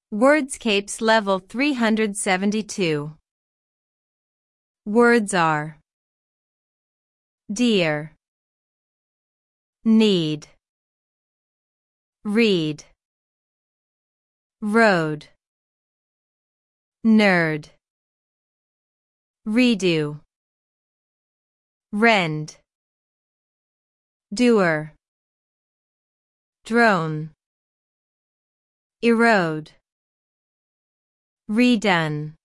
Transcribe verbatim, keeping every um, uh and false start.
Wordscapes Level three hundred seventy-two. Words are dear, need, read, road, nerd, redo, rend, doer, drone, erode, redone.